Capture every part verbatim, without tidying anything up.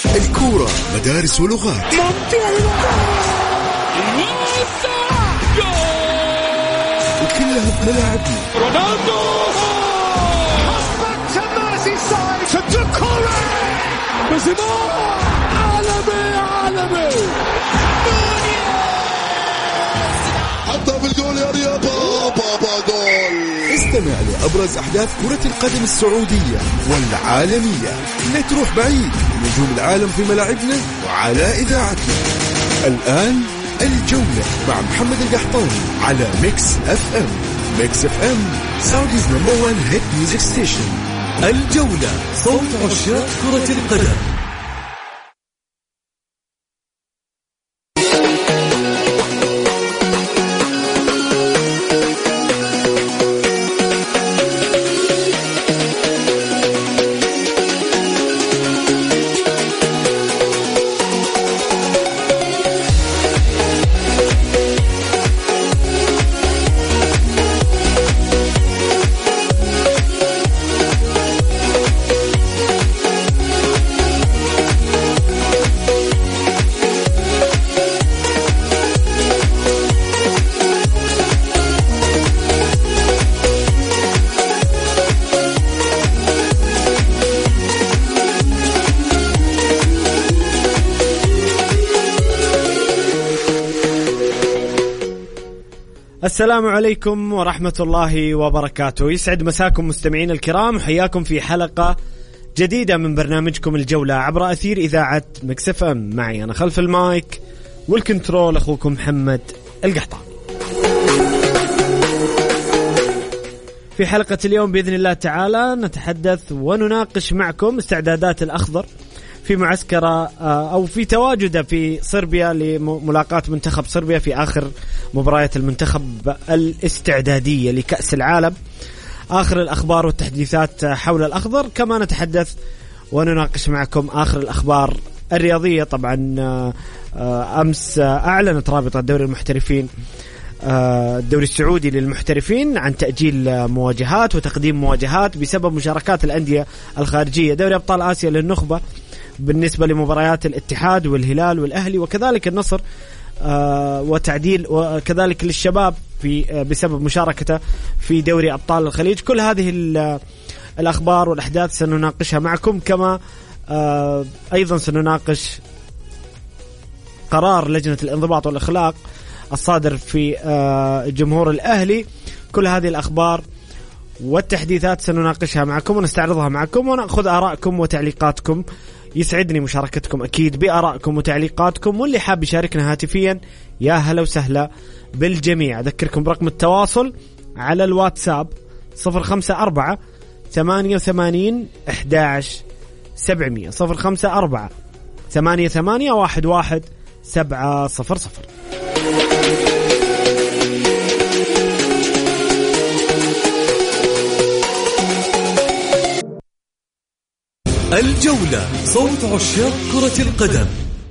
الكورة مدارس ولغات. وكلها بملاعبنا. رونالدو عالمي عالمي حطها بالجول يا رياض. بابا جول. استمع لأبرز أحداث كرة القدم السعودية والعالمية. لا تروح بعيد، نجوم العالم في ملاعبنا وعلى إذاعتنا. الآن الجولة مع محمد القحطاني على ميكس اف ام. ميكس اف ام سعوديز نمبر وان هيت ميوزك ستيشن. الجولة، صوت عشاق كرة القدم. السلام عليكم ورحمة الله وبركاته. يسعد مساكم مستمعين الكرام، حياكم في حلقة جديدة من برنامجكم الجولة عبر أثير إذاعة ميكس اف ام. معي أنا خلف المايك والكنترول أخوكم محمد القحطاني. في حلقة اليوم بإذن الله تعالى نتحدث ونناقش معكم استعدادات الأخضر في معسكر أو في تواجده في صربيا لملاقاة منتخب صربيا في آخر مباريات المنتخب الاستعدادية لكأس العالم. آخر الأخبار والتحديثات حول الأخضر، كما نتحدث ونناقش معكم آخر الأخبار الرياضية. طبعا أمس أعلنت رابطة الدوري المحترفين الدوري السعودي للمحترفين عن تأجيل مواجهات وتقديم مواجهات بسبب مشاركات الأندية الخارجية. دوري أبطال آسيا للنخبة بالنسبة لمباريات الاتحاد والهلال والأهلي وكذلك النصر، آه وتعديل وكذلك للشباب في آه بسبب مشاركته في دوري أبطال الخليج. كل هذه الأخبار والأحداث سنناقشها معكم، كما آه أيضا سنناقش قرار لجنة الانضباط والإخلاق الصادر في آه جمهور الأهلي. كل هذه الأخبار والتحديثات سنناقشها معكم ونستعرضها معكم ونأخذ آراءكم وتعليقاتكم. يسعدني مشاركتكم أكيد بآرائكم وتعليقاتكم، واللي حاب يشاركنا هاتفيا يا هلا وسهلا بالجميع. أذكركم برقم التواصل على الواتساب صفر خمسة أربعة ثمانية وثمانين أحد عشر سبعمية صفر خمسة أربعة ثمانية ثمانية واحد واحد سبعة صفر صفر. الجولة، صوت عشاق كرة القدم.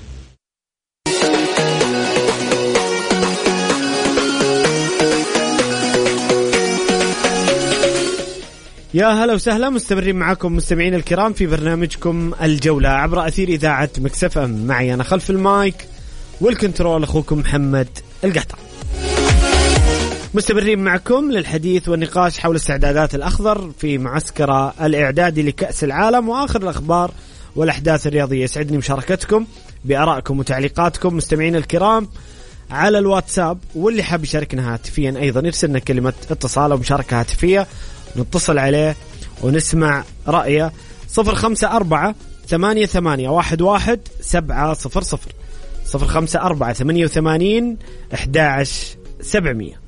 يا هلا وسهلا، مستمرين معكم مستمعين الكرام في برنامجكم الجولة عبر أثير إذاعة ميكس اف ام. معي أنا خلف المايك والكنترول أخوكم محمد القحطاني. مستمرين معكم للحديث والنقاش حول استعدادات الأخضر في معسكر الإعدادي لكأس العالم وآخر الأخبار والأحداث الرياضية. يسعدني مشاركتكم بآرائكم وتعليقاتكم مستمعين الكرام على الواتساب، واللي حاب يشاركنا هاتفيا أيضا يرسلنا كلمة اتصال أو مشاركة هاتفية نتصل عليه ونسمع رأيه. صفر خمسة أربعة ثمانية ثمانية واحد واحد سبعة صفر صفر صفر خمسة أربعة ثمانية وثمانين أحد عشر سبعمية.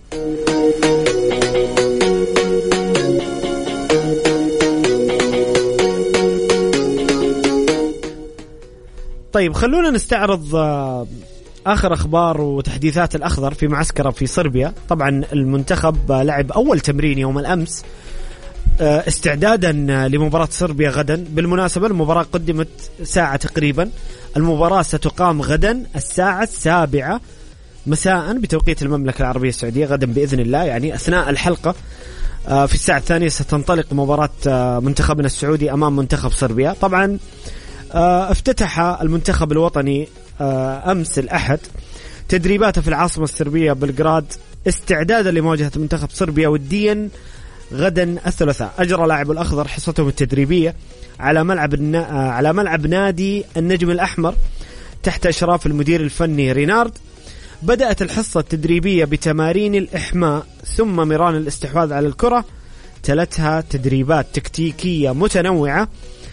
طيب خلونا نستعرض آخر أخبار وتحديثات الأخضر في معسكر في صربيا. طبعا المنتخب لعب أول تمرين يوم الأمس استعدادا لمباراة صربيا غدا. بالمناسبة المباراة قدمت ساعة تقريبا. المباراة ستقام غدا الساعة السابعة مساء بتوقيت المملكة العربية السعودية غدا بإذن الله، يعني أثناء الحلقة في الساعة الثانية ستنطلق مباراة منتخبنا السعودي أمام منتخب صربيا. طبعا افتتح المنتخب الوطني أمس الأحد تدريباته في العاصمة الصربية بلغراد استعدادا لمواجهة منتخب صربيا وديا غدا الثلاثاء. أجرى لاعب الأخضر حصتهم التدريبية على ملعب على ملعب نادي النجم الأحمر تحت إشراف المدير الفني رينارد. بدأت الحصة التدريبية بتمارين الإحماء ثم مران الاستحواذ على الكرة، تلتها تدريبات تكتيكية متنوعة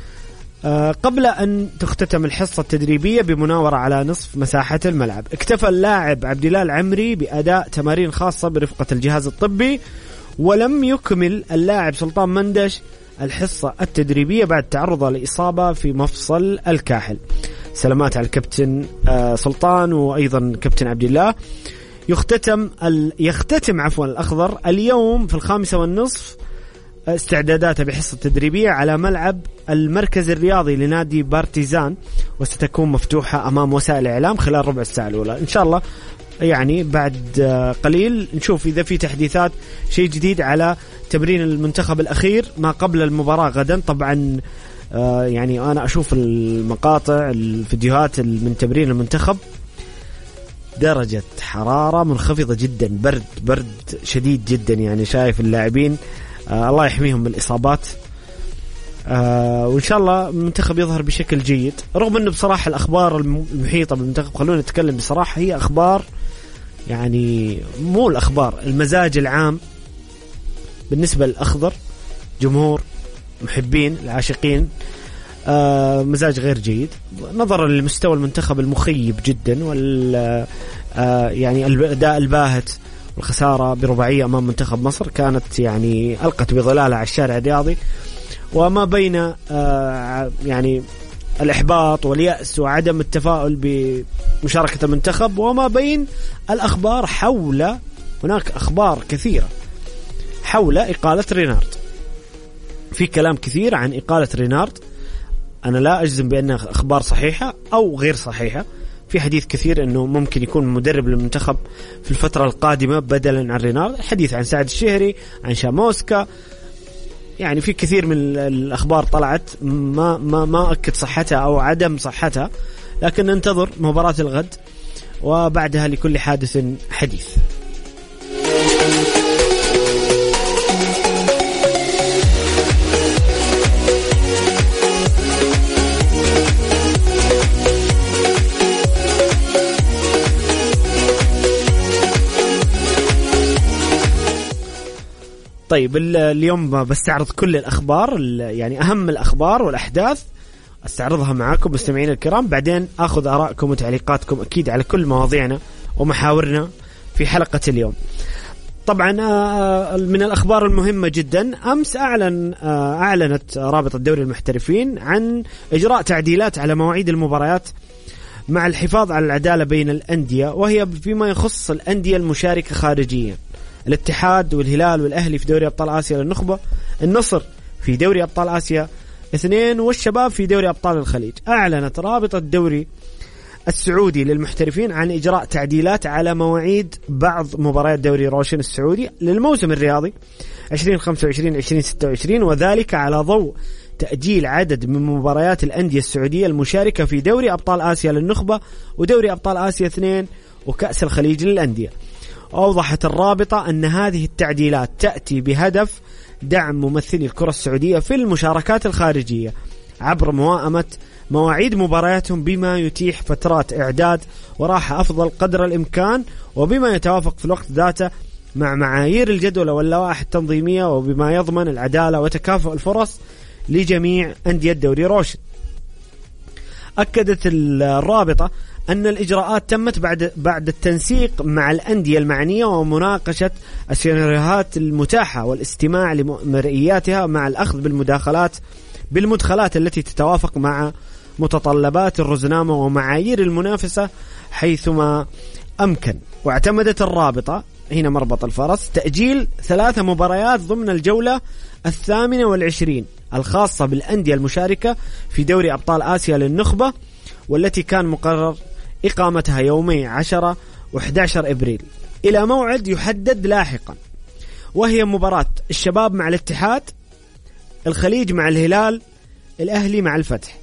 قبل أن تختتم الحصة التدريبية بمناورة على نصف مساحة الملعب. اكتفى اللاعب عبد الله العمري بأداء تمارين خاصة برفقة الجهاز الطبي، ولم يكمل اللاعب سلطان مندش الحصة التدريبية بعد تعرضه لإصابة في مفصل الكاحل. سلامات على الكابتن سلطان وأيضا كابتن عبد الله. يختتم ال... يختتم عفوا الأخضر اليوم في الخامسة والنصف استعداداته بحصة تدريبية على ملعب المركز الرياضي لنادي بارتيزان، وستكون مفتوحة أمام وسائل الإعلام خلال ربع الساعة الأولى إن شاء الله. يعني بعد قليل نشوف إذا في تحديثات، شيء جديد على تمرين المنتخب الأخير ما قبل المباراة غدا. طبعا يعني أنا أشوف المقاطع الفيديوهات من تمرين المنتخب، درجة حرارة منخفضة جدا، برد برد شديد جدا، يعني شايف اللاعبين آه الله يحميهم من الإصابات. آه وإن شاء الله المنتخب يظهر بشكل جيد، رغم أنه بصراحة الأخبار المحيطة بالمنتخب خلونا نتكلم بصراحة هي أخبار يعني مو الأخبار، المزاج العام بالنسبة للأخضر جمهور محبين العاشقين آه مزاج غير جيد نظرا لمستوى المنتخب المخيب جدا، وال آه يعني الأداء الباهت والخسارة برباعية أمام منتخب مصر كانت يعني ألقت بظلالها على الشارع الرياضي، وما بين آه يعني الإحباط واليأس وعدم التفاؤل بمشاركة المنتخب، وما بين الأخبار حول هناك أخبار كثيرة حول إقالة رينارد. في كلام كثير عن إقالة رينارد، أنا لا أجزم بأنها أخبار صحيحة أو غير صحيحة. في حديث كثير أنه ممكن يكون مدرب للمنتخب في الفترة القادمة بدلا عن رينارد، الحديث عن سعد الشهري، عن شاموسكا، يعني في كثير من الأخبار طلعت ما ما ما أكد صحتها أو عدم صحتها، لكن ننتظر مباراة الغد وبعدها لكل حادث حديث. طيب اليوم بستعرض كل الأخبار، يعني أهم الأخبار والأحداث أستعرضها معاكم مستمعين الكرام، بعدين أخذ آرائكم وتعليقاتكم أكيد على كل مواضيعنا ومحاورنا في حلقة اليوم. طبعا من الأخبار المهمة جدا، أمس أعلن أعلنت رابطة دوري المحترفين عن إجراء تعديلات على مواعيد المباريات مع الحفاظ على العدالة بين الأندية، وهي فيما يخص الأندية المشاركة خارجيا. الاتحاد والهلال والأهلي في دوري أبطال آسيا للنخبة، النصر في دوري أبطال آسيا اثنين، والشباب في دوري أبطال الخليج. أعلنت رابطة الدوري السعودي للمحترفين عن إجراء تعديلات على مواعيد بعض مباريات دوري روشن السعودي للموسم الرياضي عشرين خمسة وعشرين عشرين ستة وعشرين، وذلك على ضوء تأجيل عدد من مباريات الأندية السعودية المشاركة في دوري أبطال آسيا للنخبة ودوري أبطال آسيا اثنين وكأس الخليج للأندية. أوضحت الرابطة أن هذه التعديلات تأتي بهدف دعم ممثلي الكرة السعودية في المشاركات الخارجية عبر موائمة مواعيد مبارياتهم بما يتيح فترات إعداد وراحة أفضل قدر الإمكان، وبما يتوافق في الوقت ذاته مع معايير الجدول واللوائح التنظيمية، وبما يضمن العدالة وتكافؤ الفرص لجميع أندية دوري روشن. أكدت الرابطة أن الإجراءات تمت بعد بعد التنسيق مع الأندية المعنية ومناقشة السيناريوهات المتاحة والاستماع لمرئياتها مع الأخذ بالمداخلات بالمدخلات التي تتوافق مع متطلبات الرزنامة ومعايير المنافسة حيثما أمكن. واعتمدت الرابطة هنا مربط الفرس تأجيل ثلاثة مباريات ضمن الجولة الثامنة والعشرين الخاصة بالأندية المشاركة في دوري أبطال آسيا للنخبة، والتي كان مقرر إقامتها يومي عشرة وأحد عشر إبريل إلى موعد يحدد لاحقا، وهي مباراة الشباب مع الاتحاد، الخليج مع الهلال، الأهلي مع الفتح.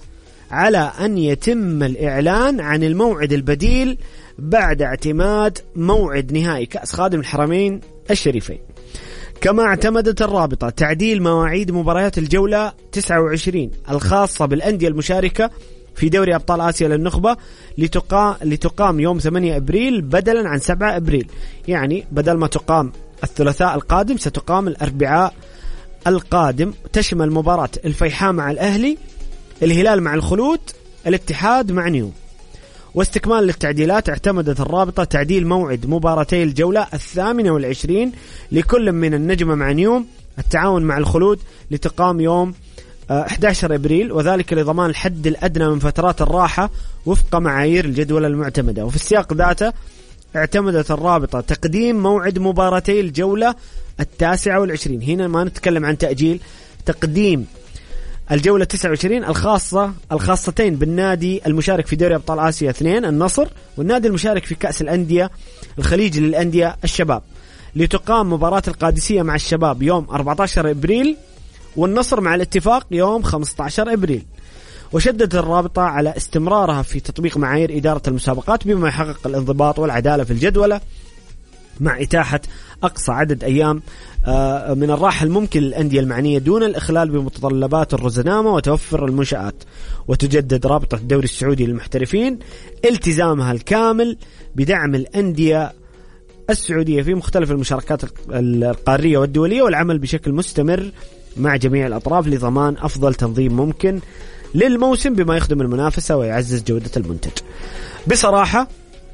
على أن يتم الإعلان عن الموعد البديل بعد اعتماد موعد نهائي كأس خادم الحرمين الشريفين. كما اعتمدت الرابطة تعديل مواعيد مباريات الجولة تسعة وعشرين الخاصة بالأندية المشاركة في دوري أبطال آسيا للنخبة لتقام, لتقام يوم ثمانية أبريل بدلا عن سبعة أبريل. يعني بدل ما تقام الثلاثاء القادم ستقام الأربعاء القادم. تشمل مباراة الفيحاء مع الأهلي، الهلال مع الخلود، الاتحاد مع نيوم. واستكمال للتعديلات اعتمدت الرابطة تعديل موعد مباراتي الجولة الثامنة والعشرين لكل من النجمة مع نيوم التعاون مع الخلود لتقام يوم أحد عشر أبريل، وذلك لضمان الحد الأدنى من فترات الراحة وفق معايير الجدول المعتمدة. وفي السياق ذاته اعتمدت الرابطة تقديم موعد مباراتي الجولة التاسعة والعشرين. هنا ما نتكلم عن تأجيل، تقديم الجولة تسعة وعشرين الخاصة الخاصتين بالنادي المشارك في دوري أبطال آسيا اثنين النصر، والنادي المشارك في كأس الأندية الخليج للأندية الشباب، لتقام مباراة القادسية مع الشباب يوم أربعة عشر أبريل والنصر مع الاتفاق يوم خمسة عشر أبريل. وشددت الرابطة على استمرارها في تطبيق معايير إدارة المسابقات بما يحقق الانضباط والعدالة في الجدولة، مع إتاحة أقصى عدد أيام من الراحة الممكن للأندية المعنية دون الإخلال بمتطلبات الرزنامة وتوفر المنشآت. وتجدد رابطة الدوري السعودي للمحترفين التزامها الكامل بدعم الأندية السعودية في مختلف المشاركات القارية والدولية، والعمل بشكل مستمر مع جميع الأطراف لضمان أفضل تنظيم ممكن للموسم بما يخدم المنافسة ويعزز جودة المنتج. بصراحة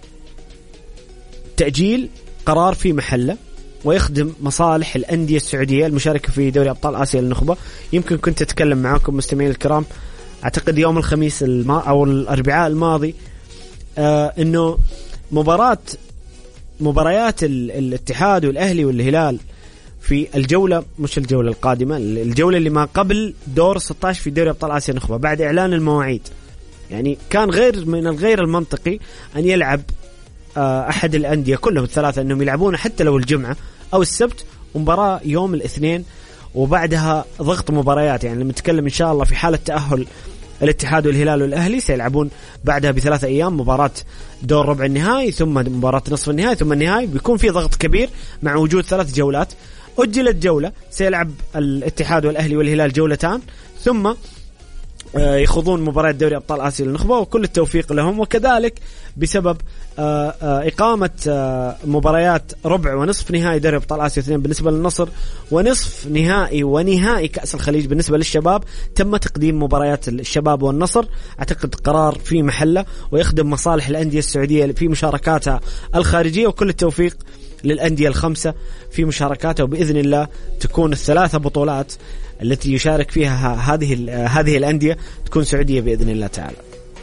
تأجيل قرار في محله ويخدم مصالح الأندية السعودية المشاركة في دوري أبطال آسيا للنخبة. يمكن كنت أتكلم معاكم مستمعين الكرام أعتقد يوم الخميس الما أو الأربعاء الماضي آه إنه مباراة مباريات الاتحاد والأهلي والهلال في الجولة مش الجولة القادمة، الجولة اللي ما قبل دور ستة عشر في دوري أبطال آسيا النخبة بعد إعلان المواعيد، يعني كان غير من الغير المنطقي أن يلعب أحد الأندية كلهم الثلاثة أنهم يلعبون حتى لو الجمعة أو السبت ومباراة يوم الاثنين وبعدها ضغط مباريات. يعني لما نتكلم إن شاء الله في حالة تأهل الاتحاد والهلال والأهلي سيلعبون بعدها بثلاثة أيام مباراة دور ربع النهائي ثم مباراة نصف النهائي ثم النهائي، بيكون في ضغط كبير مع وجود ثلاث جولات. أجلت جولة سيلعب الاتحاد والأهلي والهلال جولتان ثم يخوضون مباراة دوري أبطال آسيا للنخبة وكل التوفيق لهم. وكذلك بسبب إقامة مباريات ربع ونصف نهائي دوري أبطال آسيا اثنين بالنسبة للنصر ونصف نهائي ونهائي كأس الخليج بالنسبة للشباب تم تقديم مباريات الشباب والنصر. أعتقد قرار في محله ويخدم مصالح الأندية السعودية في مشاركاتها الخارجية، وكل التوفيق للأندية الخمسة في مشاركاتها، وبإذن الله تكون الثلاثة بطولات التي يشارك فيها هذه هذه الأندية تكون سعودية بإذن الله تعالى.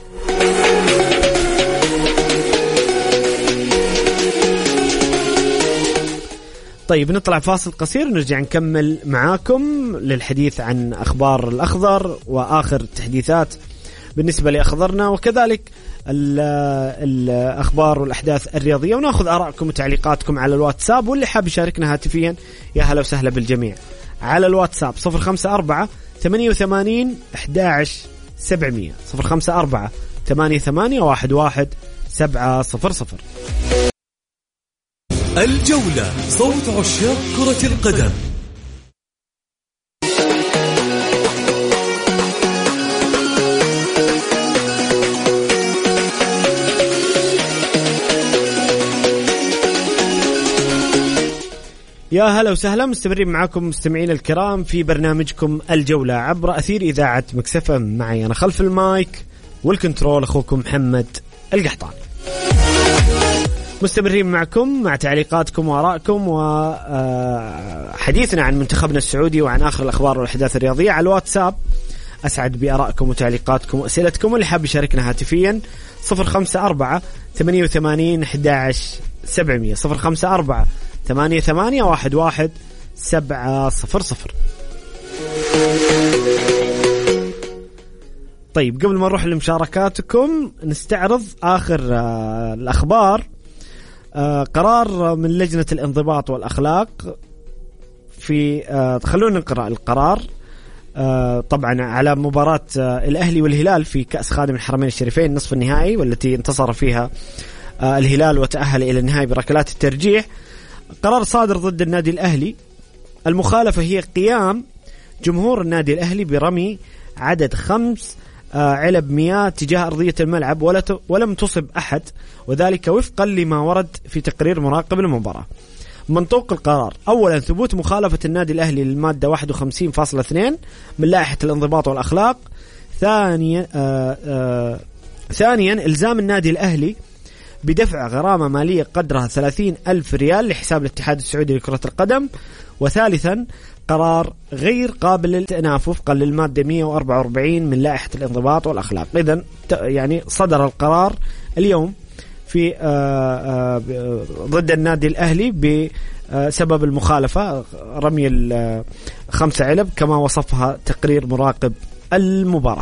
طيب نطلع فاصل قصير ونرجع نكمل معاكم للحديث عن أخبار الأخضر وآخر التحديثات بالنسبة لأخضرنا، وكذلك الأخبار والأحداث الرياضية، ونأخذ آراءكم وتعليقاتكم على الواتساب، واللي حاب يشاركنا هاتفيا يا هلا وسهلا بالجميع على الواتساب صفر خمسة أربعة ثمانية وثمانين أحد عشر سبعمية صفر خمسة أربعة ثمانية ثمانية واحد واحد سبعة صفر صفر. الجولة صوت عشاق كرة القدم. يا هلا وسهلا، مستمرين معكم مستمعين الكرام في برنامجكم الجولة عبر أثير إذاعة مكسفة. معي أنا خلف المايك والكنترول أخوكم محمد القحطاني. مستمرين معكم مع تعليقاتكم وآرائكم وحديثنا عن منتخبنا السعودي وعن آخر الأخبار والأحداث الرياضية على الواتساب. أسعد بآرائكم وتعليقاتكم وأسئلتكم، واللي حاب يشاركنا هاتفيا صفر خمسة أربعة ثمانية وثمانين أحد عشر سبعمية صفر خمسة أربعة ثمانية ثمانية واحد واحد سبعة صفر صفر. طيب قبل ما نروح لمشاركاتكم نستعرض آخر آه الأخبار. آه قرار من لجنة الانضباط والأخلاق في آه خلونا نقرأ القرار. آه طبعا على مباراة آه الأهلي والهلال في كأس خادم الحرمين الشريفين نصف النهائي، والتي انتصر فيها آه الهلال وتأهل إلى النهائي بركلات الترجيح. قرار صادر ضد النادي الأهلي. المخالفة هي قيام جمهور النادي الأهلي برمي عدد خمس آه علب مياه تجاه أرضية الملعب ولا ولم تصب أحد، وذلك وفقا لما ورد في تقرير مراقب المباراة. منطوق القرار: أولا ثبوت مخالفة النادي الأهلي للمادة واحد وخمسين فاصلة اثنين من لائحة الانضباط والأخلاق. ثانيا آه آه ثانيا إلزام النادي الأهلي بدفع غرامة مالية قدرها ثلاثين ألف ريال لحساب الاتحاد السعودي لكرة القدم. وثالثا قرار غير قابل للتنافي وفقا للمادة مئة وأربعة وأربعين من لائحة الانضباط والأخلاق. إذن يعني صدر القرار اليوم في ضد النادي الأهلي بسبب المخالفة رمي الخمسة علب كما وصفها تقرير مراقب المباراة.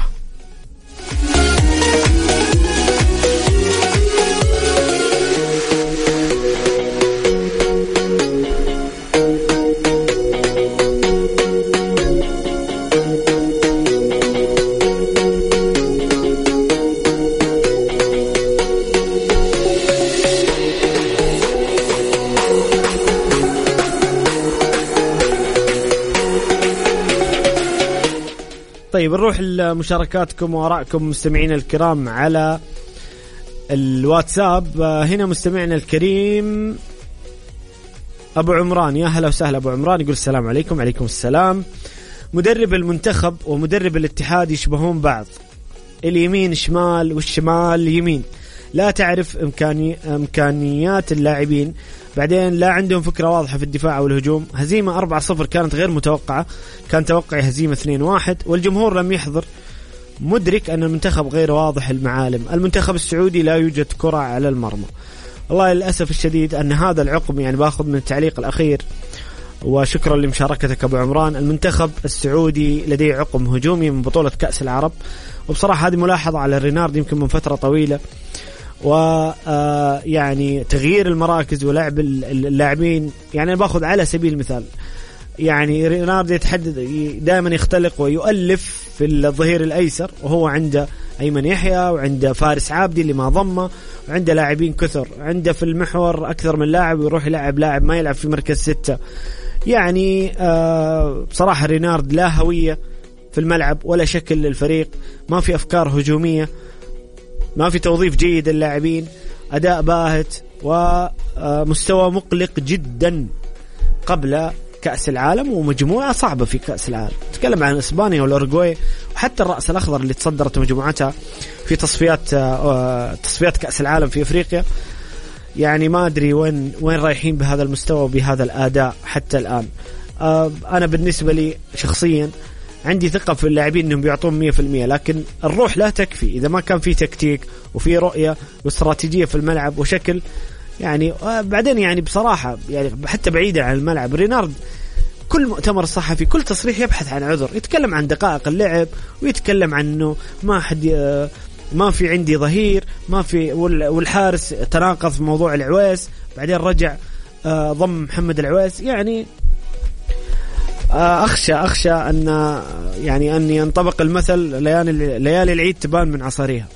طيب نروح لمشاركاتكم وآرائكم مستمعين الكرام على الواتساب. هنا مستمعنا الكريم أبو عمران، يا هلا وسهلا أبو عمران، يقول السلام عليكم. عليكم السلام. مدرب المنتخب ومدرب الاتحاد يشبهون بعض، اليمين شمال والشمال يمين، لا تعرف إمكاني إمكانيات اللاعبين، بعدين لا عندهم فكرة واضحة في الدفاع والهجوم. هزيمة أربعة صفر كانت غير متوقعة، كان توقعي هزيمة اثنين واحد، والجمهور لم يحضر، مدرك أن المنتخب غير واضح المعالم. المنتخب السعودي لا يوجد كرة على المرمى. والله للأسف الشديد أن هذا العقم، يعني باخذ من التعليق الأخير وشكرا لمشاركتك أبو عمران، المنتخب السعودي لديه عقم هجومي من بطولة كأس العرب، وبصراحة هذه ملاحظة على رينارد يمكن من فترة طويلة، ويعني تغيير المراكز ولعب اللاعبين. يعني أنا باخذ على سبيل المثال، يعني رينارد يتحدد دائما يختلق ويؤلف في الظهير الأيسر، وهو عنده أيمن يحيى وعنده فارس عابدي اللي ما ضمه، وعنده لاعبين كثر، عنده في المحور أكثر من لاعب، ويروح يلعب لاعب ما يلعب في مركز ستة. يعني آه بصراحة رينارد لا هوية في الملعب ولا شكل للفريق، ما في أفكار هجومية، ما في توظيف جيد للاعبين، أداء باهت ومستوى مقلق جدا قبل كأس العالم، ومجموعة صعبة في كأس العالم. نتكلم عن إسبانيا والأورجواي وحتى الرأس الأخضر اللي تصدرت مجموعتها في تصفيات تصفيات كأس العالم في أفريقيا. يعني ما أدري وين وين رايحين بهذا المستوى وبهذا الأداء حتى الآن. أنا بالنسبة لي شخصيا عندي ثقة في اللاعبين إنهم بيعطون مية في المية، لكن الروح لا تكفي إذا ما كان في تكتيك وفي رؤية واستراتيجية في الملعب وشكل. يعني بعدين يعني بصراحة يعني حتى بعيدا عن الملعب، رينارد كل مؤتمر صحفي كل تصريح يبحث عن عذر، يتكلم عن دقائق اللعب ويتكلم عن إنه ما حد ما في عندي ظهير، ما في، والحارس تناقض في موضوع العويس، بعدين رجع ضم محمد العويس. يعني أخشى أخشى أن يعني أن ينطبق المثل ليالي ليالي العيد تبان من عصاريها.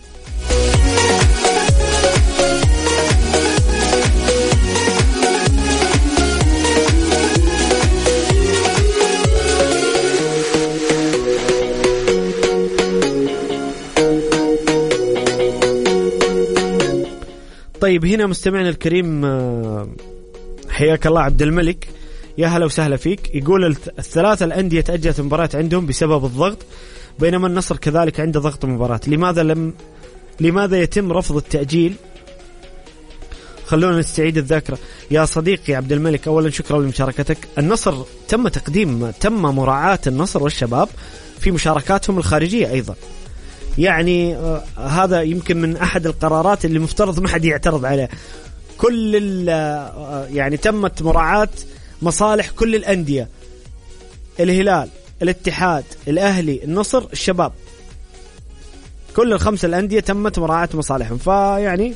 طيب هنا مستمعنا الكريم حياك الله عبد الملك، يا هلا وسهلا فيك. يقول الثلاثة الأندية تأجلت مباريات عندهم بسبب الضغط، بينما النصر كذلك عنده ضغط مباراة. لماذا لم لماذا يتم رفض التأجيل؟ خلونا نستعيد الذاكرة يا صديقي عبد الملك. أولا شكرا لمشاركتك. النصر تم تقديم تم مراعاة النصر والشباب في مشاركاتهم الخارجية أيضا. يعني آه هذا يمكن من أحد القرارات اللي مفترض ما حد يعترض عليه. كل آه يعني تمت مراعاة مصالح كل الأندية، الهلال، الاتحاد، الأهلي، النصر، الشباب، كل الخمسة الأندية تمت مراعاة مصالحهم. فيعني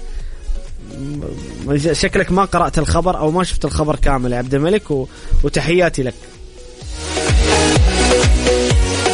شكلك ما قرأت الخبر أو ما شفت الخبر كامل يا عبد الملك، وتحياتي لك.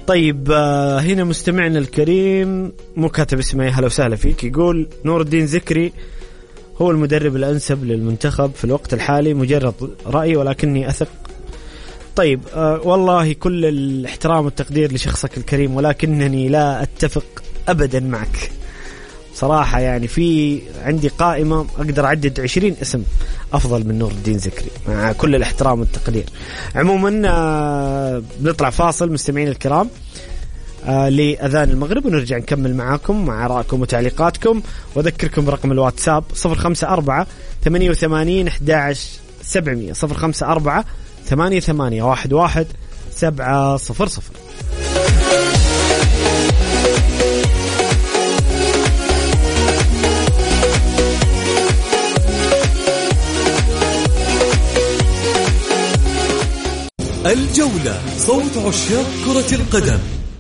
طيب هنا مستمعنا الكريم مو كاتب اسمه، هلا وسهلا فيك، يقول نور الدين ذكري هو المدرب الأنسب للمنتخب في الوقت الحالي، مجرد رأي ولكني أثق. طيب آه والله كل الاحترام والتقدير لشخصك الكريم، ولكنني لا أتفق أبدا معك صراحة. يعني في عندي قائمة أقدر أعدد عشرين اسم أفضل من نور الدين ذكري، مع كل الاحترام والتقدير. عموما آه بنطلع فاصل مستمعين الكرام آه لأذان المغرب، ونرجع نكمل معاكم مع آرائكم وتعليقاتكم. وأذكركم برقم الواتساب صفر خمسة أربعة ثمانية وثمانين أحد عشر سبعمية، صفر خمسة أربعة ثمانية ثمانية واحد واحد سبعة صفر صفر. الجولة، صوت عشاق كرة القدم.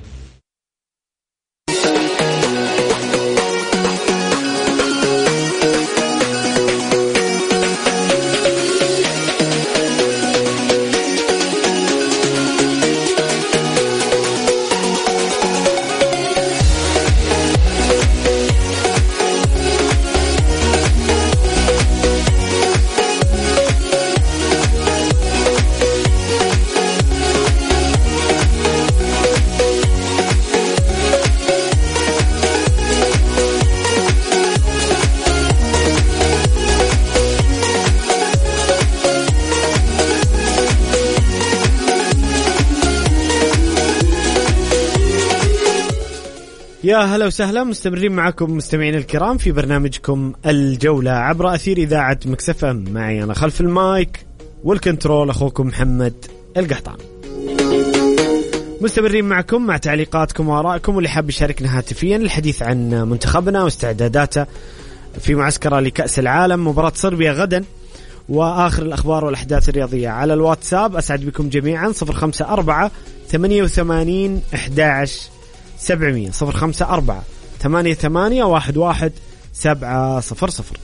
يا هلا وسهلا، مستمرين معكم مستمعين الكرام في برنامجكم الجولة عبر أثير إذاعة مكس إف إم. معي أنا خلف المايك والكنترول أخوكم محمد القحطان. مستمرين معكم مع تعليقاتكم وآرائكم، واللي حاب يشاركنا هاتفيا الحديث عن منتخبنا واستعداداته في معسكر لكأس العالم، مباراة صربيا غدا، وآخر الأخبار والأحداث الرياضية على الواتساب. أسعد بكم جميعا. صفر خمسة أربعة ثمانية وثمانين أحد عشر سبعمية، صفر خمسة أربعة ثمانية ثمانية واحد واحد سبعة صفر صفر.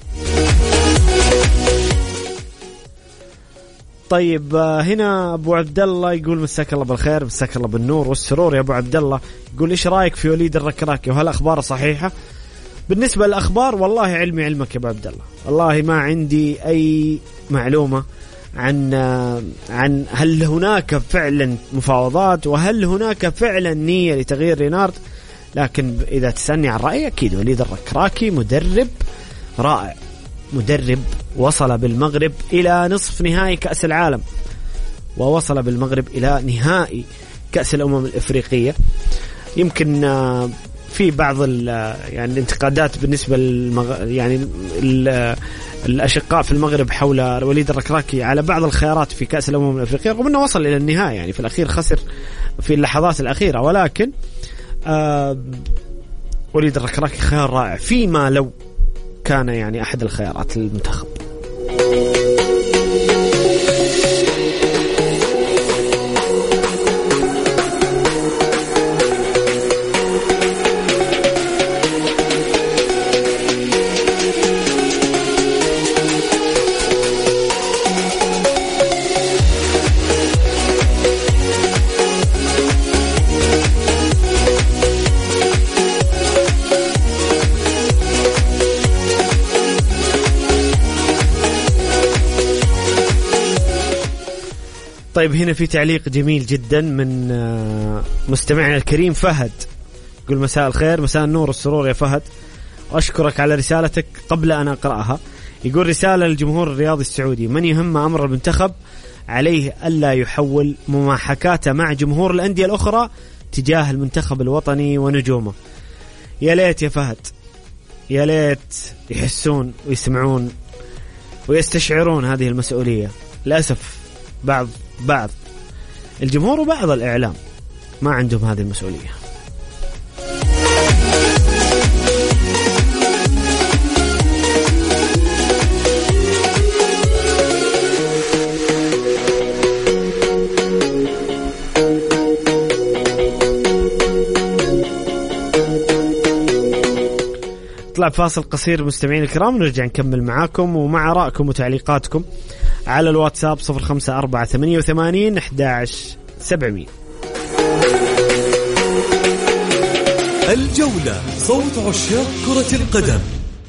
طيب هنا أبو عبد الله يقول مساك الله بالخير، مساك الله بالنور والسرور يا أبو عبد الله. يقول إيش رأيك في وليد الركراكي وهل أخباره صحيحة؟ بالنسبة للأخبار والله علمي علمك يا أبو عبد الله، والله ما عندي أي معلومة عن عن هل هناك فعلا مفاوضات وهل هناك فعلا نية لتغيير رينارد. لكن إذا تسألني عن رأيي، أكيد وليد الركراكي مدرب رائع، مدرب وصل بالمغرب إلى نصف نهائي كأس العالم، ووصل بالمغرب إلى نهائي كأس الأمم الإفريقية. يمكن في بعض يعني الانتقادات بالنسبة للمغ... يعني الأشقاء في المغرب حول وليد الركراكي على بعض الخيارات في كأس الأمم الأفريقية، رغم أنه وصل إلى النهاية، يعني في الأخير خسر في اللحظات الأخيرة، ولكن آه وليد الركراكي خيار رائع فيما لو كان يعني أحد الخيارات للمنتخب. طيب هنا في تعليق جميل جدا من مستمعنا الكريم فهد، يقول مساء الخير، مساء النور والسرور يا فهد، وأشكرك على رسالتك. قبل أن أقرأها يقول رسالة للجمهور الرياضي السعودي: من يهم أمر المنتخب عليه ألا يحول مماحكاته مع جمهور الأندية الأخرى تجاه المنتخب الوطني ونجومه. يا ليت يا فهد، يا ليت يحسون ويسمعون ويستشعرون هذه المسؤولية. للأسف بعض بعض الجمهور وبعض الإعلام ما عندهم هذه المسؤولية. طلع فاصل قصير مستمعين الكرام، ونرجع نكمل معاكم ومع آرائكم وتعليقاتكم على الواتساب صفر خمسة أربعة ثمانية وثمانين أحد عشر سبعمية. الجولة، صوت عشاق كرة القدم.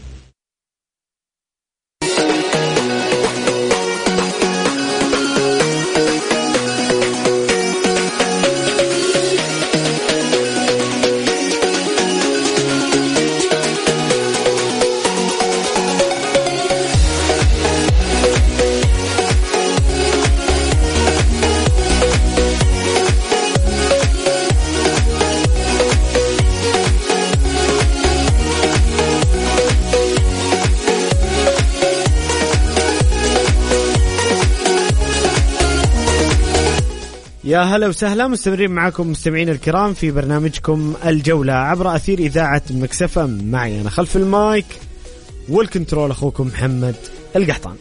يا هلا وسهلا، مستمرين معكم مستمعين الكرام في برنامجكم الجولة عبر أثير إذاعة مكسفة. معي أنا خلف المايك والكنترول أخوكم محمد القحطان.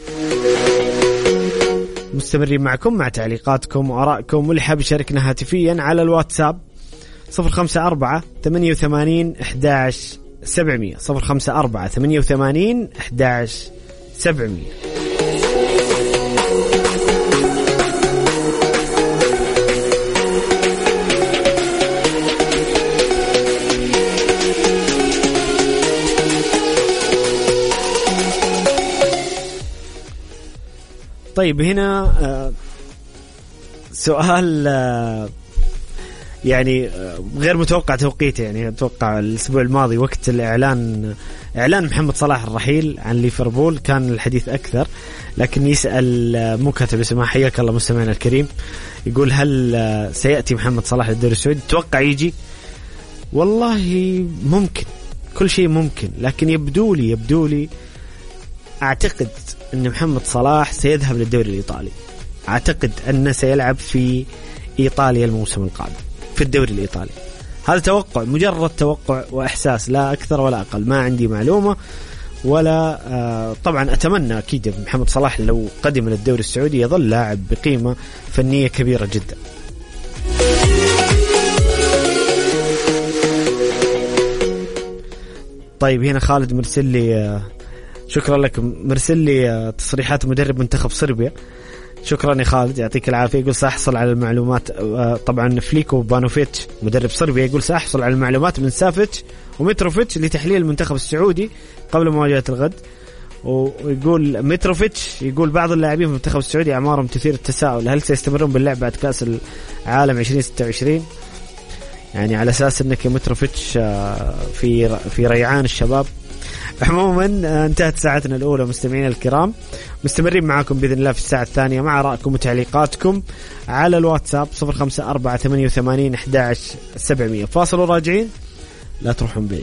مستمرين معكم مع تعليقاتكم وآرائكم، واللي حاب يشاركنا هاتفيا على الواتساب صفر خمسة أربعة ثمانية وثمانين أحد عشر سبعمية صفر خمسة أربعة ثمانية وثمانين أحد عشر سبعمية. طيب هنا سؤال يعني غير متوقع توقيته، يعني أتوقع الأسبوع الماضي وقت الإعلان إعلان محمد صلاح الرحيل عن ليفربول كان الحديث أكثر، لكن يسأل مو كاتب اسمه، حياك الله مستمعنا الكريم، يقول هل سيأتي محمد صلاح للدوري السعودي؟ توقع يجي؟ والله ممكن، كل شيء ممكن، لكن يبدو لي يبدو لي أعتقد أن محمد صلاح سيذهب للدوري الإيطالي. أعتقد أنه سيلعب في إيطاليا الموسم القادم في الدوري الإيطالي. هذا توقع، مجرد توقع وإحساس، لا أكثر ولا أقل، ما عندي معلومة ولا آه طبعا أتمنى أكيد محمد صلاح لو قدم للدوري السعودي يظل لاعب بقيمة فنية كبيرة جدا. طيب هنا خالد مرسل لي آه شكرا لك، مرسل لي تصريحات مدرب منتخب صربيا. شكرا يا خالد، يعطيك العافية. يقول سأحصل على المعلومات، طبعا فليكو بانوفيتش مدرب صربيا يقول سأحصل على المعلومات من سافيتش ومتروفيتش لتحليل المنتخب السعودي قبل مواجهة الغد. ويقول متروفيتش يقول بعض اللاعبين في المنتخب السعودي أعمارهم تثير التساؤل، هل سيستمرون باللعب بعد كأس العالم عشرين ستة وعشرين؟ يعني على أساس أنك متروفيتش في في ريعان الشباب. عموما انتهت ساعتنا الأولى مستمعين الكرام، مستمرين معاكم بإذن الله في الساعة الثانية مع رأيكم وتعليقاتكم على الواتساب صفر خمسة أربعة ثمانية وثمانين أحد عشر سبعمية. فاصل وراجعين، لا تروحون بعيد.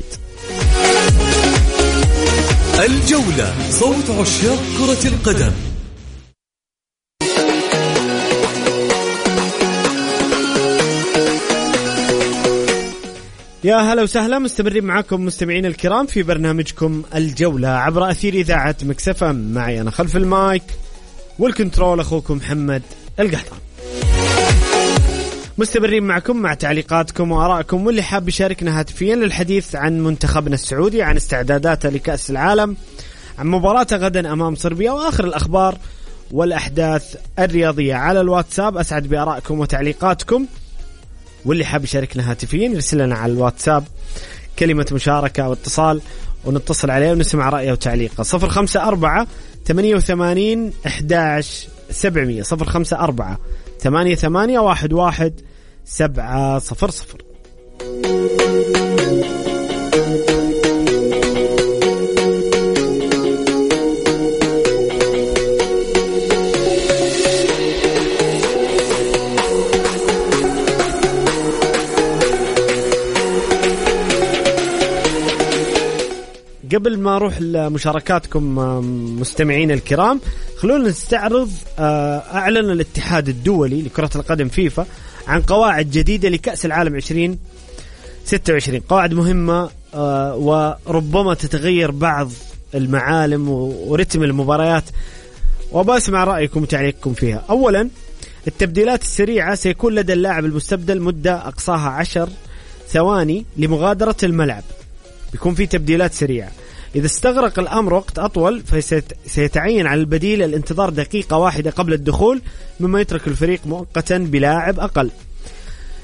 الجولة، صوت عشاق كرة القدم. يا هلا وسهلا، مستمرين معكم مستمعين الكرام في برنامجكم الجولة عبر أثير إذاعة مكسفة. معي أنا خلف المايك والكنترول أخوكم محمد القحطان. مستمرين معكم مع تعليقاتكم وآرائكم، واللي حاب يشاركنا هاتفيا للحديث عن منتخبنا السعودي، عن استعداداته لكأس العالم، عن مباراته غدا أمام صربيا، وآخر الأخبار والأحداث الرياضية على الواتساب. أسعد بآرائكم وتعليقاتكم، واللي حاب يشاركنا هاتفيا يرسل لنا على الواتساب كلمة مشاركة أو اتصال ونتصل عليه ونسمع رأيه وتعليقه. صفر خمسة أربعة ثمانية وثمانين أحد عشر سبعمية صفر خمسة أربعة ثمانية ثمانية واحد واحد سبعة صفر صفر. قبل ما أروح لمشاركاتكم مستمعين الكرام، خلونا نستعرض. أعلن الاتحاد الدولي لكرة القدم فيفا عن قواعد جديدة لكأس العالم عشرين ستة وعشرين، قواعد مهمة وربما تتغير بعض المعالم ورتم المباريات، وبسمع رأيكم وتعليقكم فيها. أولا، التبديلات السريعة سيكون لدى اللاعب المستبدل مدة أقصاها عشر ثواني لمغادرة الملعب، بيكون في تبديلات سريعة. إذا استغرق الأمر وقت أطول فسيتعين على البديل الانتظار دقيقة واحدة قبل الدخول، مما يترك الفريق مؤقتا بلاعب أقل.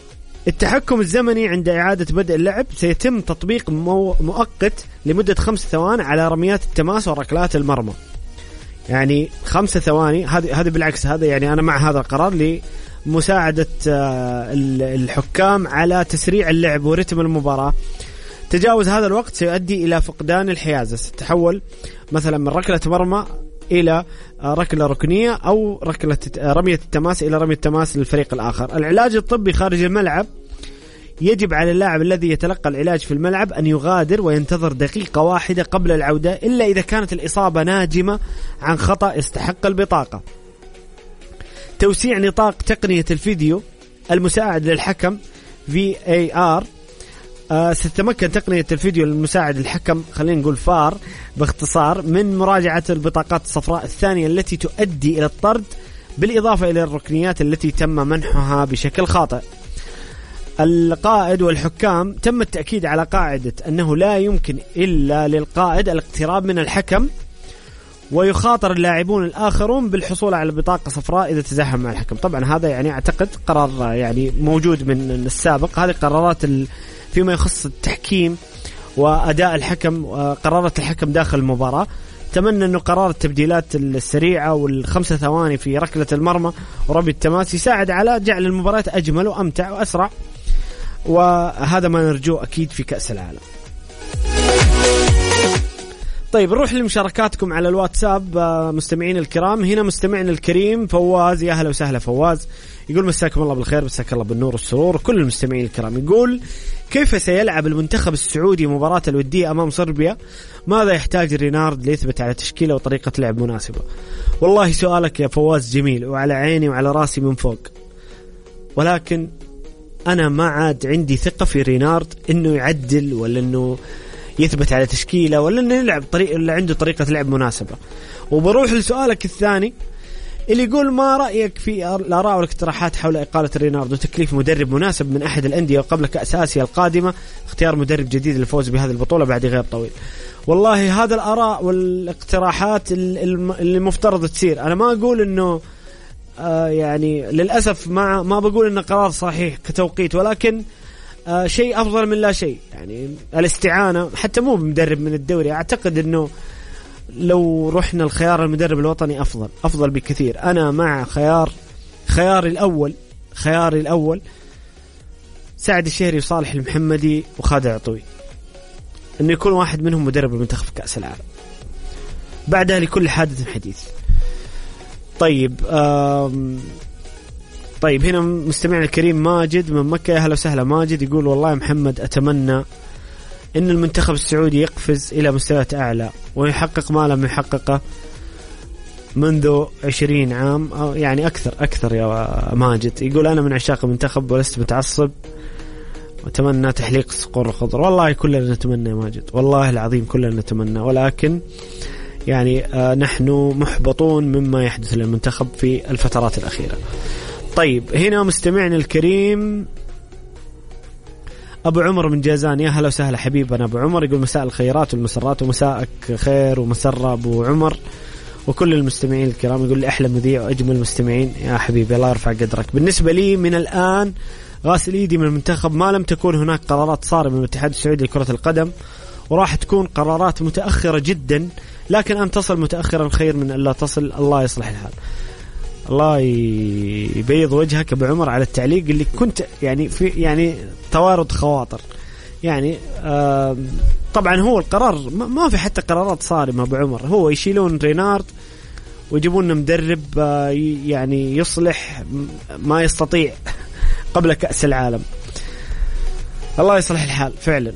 التحكم الزمني عند إعادة بدء اللعب سيتم تطبيق مو مؤقت لمدة خمس ثواني على رميات التماس وركلات المرمى. يعني خمسة ثواني، هذه هذه بالعكس، هذا يعني أنا مع هذا القرار لمساعدة الحكام على تسريع اللعب ورتم المباراة. تجاوز هذا الوقت سيؤدي إلى فقدان الحيازة، ستتحول مثلا من ركلة مرمى إلى ركلة ركنية أو ركلة رمية التماس إلى رمية التماس للفريق الآخر. العلاج الطبي خارج الملعب: يجب على اللاعب الذي يتلقى العلاج في الملعب أن يغادر وينتظر دقيقة واحدة قبل العودة إلا إذا كانت الإصابة ناجمة عن خطأ يستحق البطاقة. توسيع نطاق تقنية الفيديو المساعد للحكم في إيه آر. آه ستتمكن تقنية الفيديو المساعد للحكم، خلينا نقول فار باختصار، من مراجعة البطاقات الصفراء الثانية التي تؤدي إلى الطرد، بالإضافة إلى الركنيات التي تم منحها بشكل خاطئ. القائد والحكام: تم التأكيد على قاعدة أنه لا يمكن إلا للقائد الاقتراب من الحكم، ويخاطر اللاعبون الآخرون بالحصول على بطاقة صفراء إذا تزاحم مع الحكم. طبعا هذا يعني أعتقد قرار يعني موجود من السابق. هذه قرارات فيما يخص التحكيم وأداء الحكم، قرارات الحكم داخل المباراة. أتمنى أنه قرار التبديلات السريعة والخمسة ثواني في ركلة المرمى ورمي التماس يساعد على جعل المباراة أجمل وأمتع وأسرع، وهذا ما نرجوه أكيد في كأس العالم. طيب نروح لمشاركاتكم على الواتساب مستمعين الكرام. هنا مستمعنا الكريم فواز، يا هلا وسهلا فواز، يقول مساكم الله بالخير، مساك الله بالنور والسرور كل المستمعين الكرام. يقول: كيف سيلعب المنتخب السعودي مباراة الودية أمام صربيا؟ ماذا يحتاج رينارد ليثبت على تشكيلة وطريقة لعب مناسبة؟ والله سؤالك يا فواز جميل وعلى عيني وعلى راسي من فوق، ولكن أنا ما عاد عندي ثقة في رينارد إنه يعدل ولا إنه يثبت على تشكيلة ولا إنه يلعب طريقة اللي عنده طريقة لعب مناسبة. وبروح لسؤالك الثاني اللي يقول: ما رأيك في الآراء والاقتراحات حول إقالة رينارد وتكليف مدرب مناسب من أحد الأندية وقبل كأس آسيا القادمة اختيار مدرب جديد للفوز بهذه البطولة بعد غياب طويل؟ والله هذا الآراء والاقتراحات اللي مفترض تصير. أنا ما أقول إنه آه يعني للأسف ما ما بقول إنه قرار صحيح كتوقيت، ولكن آه شيء أفضل من لا شيء. يعني الاستعانة حتى مو بمدرب من الدوري، أعتقد إنه لو رحنا الخيار المدرب الوطني أفضل أفضل بكثير. أنا مع خيار خياري الأول خياري الأول سعد الشهري وصالح المحمدي وخالد العطوي، إنه يكون واحد منهم مدرب المنتخب في كأس العالم، بعدها لكل حادث حديث. طيب طيب هنا مستمعنا الكريم ماجد من مكة، يا هلا وسهلا ماجد، يقول: والله يا محمد أتمنى إن المنتخب السعودي يقفز إلى مستويات أعلى ويحقق ما لم يحققه منذ عشرين عام أو يعني أكثر أكثر يا ماجد. يقول: أنا من عشاق المنتخب ولست متعصب وأتمنى تحليق الصقور الخضر. والله كلنا نتمنى يا ماجد، والله العظيم كلنا نتمنى، ولكن يعني آه نحن محبطون مما يحدث للمنتخب في الفترات الأخيرة. طيب هنا مستمعنا الكريم أبو عمر من جازان، يا هلا وسهلا حبيبنا أبو عمر، يقول: مساء الخيرات والمسرات ومساءك خير ومسرة أبو عمر وكل المستمعين الكرام. يقول لي: أحلى مذيع وأجمل مستمعين يا حبيبي، الله يرفع قدرك. بالنسبة لي من الآن غاسل إيدي من المنتخب ما لم تكون هناك قرارات صارمة من الاتحاد السعودي لكرة القدم، وراح تكون قرارات متأخرة جدا، لكن أن تصل متأخرا خير من أن لا تصل. الله يصلح الحال. الله يبيض وجهك أبو عمر على التعليق اللي كنت يعني في يعني توارد خواطر. يعني آه طبعا هو القرار ما في حتى قرارات صارمة أبو عمر، هو يشيلون رينارد ويجيبون مدرب آه يعني يصلح ما يستطيع قبل كأس العالم. الله يصلح الحال فعلا.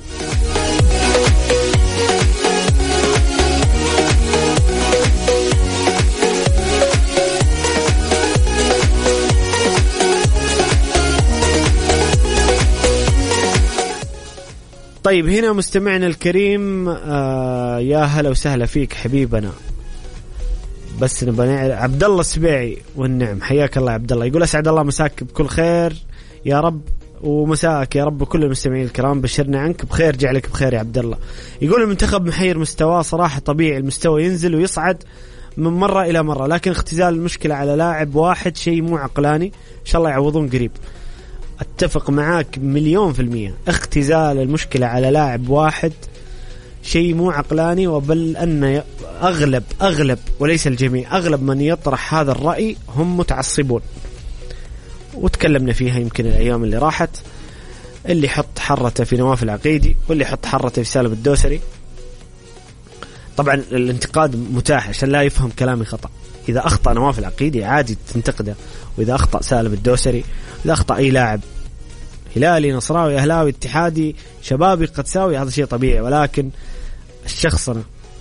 طيب هنا مستمعنا الكريم آه يا هلا وسهلا فيك حبيبنا، بس نبغى نعرف عبد الله السبيعي والنعم، حياك الله يا عبد الله. يقول: أسعد الله مساك بكل خير يا رب، ومساءك يا رب كل المستمعين الكرام، بشرنا عنك بخير، جعلك بخير يا عبد الله. يقول: المنتخب محير مستواه صراحة، طبيعي المستوى ينزل ويصعد من مرة إلى مرة، لكن اختزال المشكلة على لاعب واحد شيء مو عقلاني، إن شاء الله يعوضون قريب. أتفق معاك مليون في المية. اختزال المشكلة على لاعب واحد شيء مو عقلاني، وبل أن أغلب أغلب وليس الجميع، أغلب من يطرح هذا الرأي هم متعصبون، وتكلمنا فيها يمكن الأيام اللي راحت. اللي يحط حرته في نواف العقيدي واللي يحط حرته في سالم الدوسري. طبعا الانتقاد متاح عشان لا يفهم كلامي خطأ. إذا أخطأ نواف العقيدي عادي تنتقده، وإذا أخطأ سالم الدوسري، إذا أخطأ أي لاعب هلالي نصراوي أهلاوي اتحادي شبابي قدساوي، هذا شيء طبيعي. ولكن الشخصنة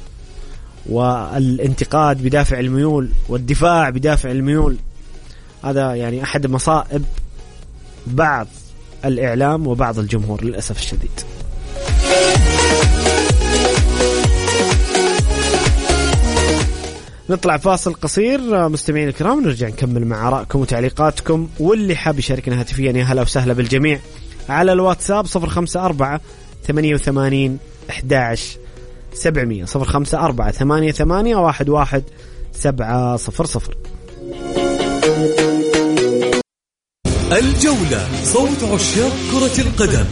والانتقاد بدافع الميول والدفاع بدافع الميول، هذا يعني أحد مصائب بعض الإعلام وبعض الجمهور للأسف الشديد. نطلع فاصل قصير مستمعين الكرام، ونرجع نكمل مع آرائكم وتعليقاتكم. واللي حاب يشاركنا هاتفيا يا هلا وسهلا بالجميع على الواتساب صفر خمسة أربعة ثمانية وثمانين أحد عشر سبعمية صفر خمسة أربعة ثمانية ثمانية واحد واحد سبعة صفر صفر. الجولة، صوت عشاق كرة القدم.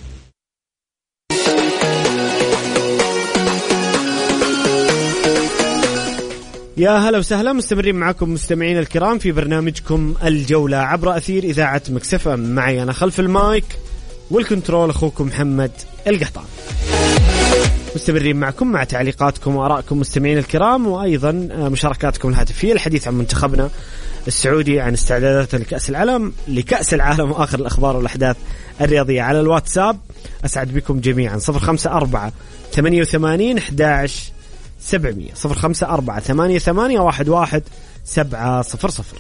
يا هلا وسهلا، مستمرين معكم مستمعين الكرام في برنامجكم الجولة عبر أثير إذاعة مكس إف أم. معي أنا خلف المايك والكنترول أخوكم محمد القحطان. مستمرين معكم مع تعليقاتكم وآرائكم مستمعين الكرام، وأيضا مشاركاتكم الهاتفية، الحديث عن منتخبنا السعودي، عن استعدادات لكأس العالم لكأس العالم وآخر الأخبار والأحداث الرياضية على الواتساب. أسعد بكم جميعا. صفر خمسة أربعة ثمانية وثمانين أحد عشر سبعمية صفر خمسة أربعة ثمانية ثمانية واحد واحد سبعة صفر صفر.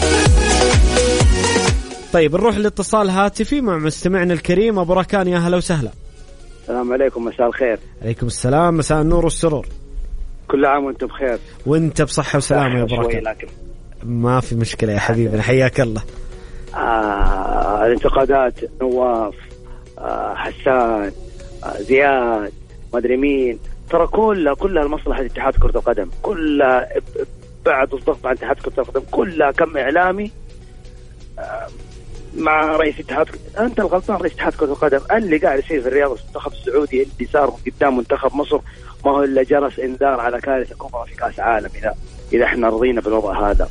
طيب نروح لاتصال هاتفي مع مستمعنا الكريم أبو ركان. يا هلا وسهلا. السلام عليكم، مساء الخير. عليكم السلام، مساء النور والسرور. كل عام وانتم بخير. وانت بصحة وسلامة يا أبو ركان. ما في مشكلة يا حبيبي، حياك الله. آه، الانتقادات نواف، آه، حسان، آه، زياد، ما أدري مين، ترى كلها كلها لمصلحة اتحاد كرة القدم، كلها بعد الضغط عن اتحاد كرة القدم، كلها كم إعلامي آه مع رئيس اتحاد. أنت الغلطان رئيس اتحاد كرة القدم. اللي قاعد يصير في الرياضة المنتخب السعودي اللي صار قدام منتخب مصر ما هو إلا جرس إنذار على كارثة كبرى في كأس عالم إذا إذا إحنا رضينا بالوضع هذا.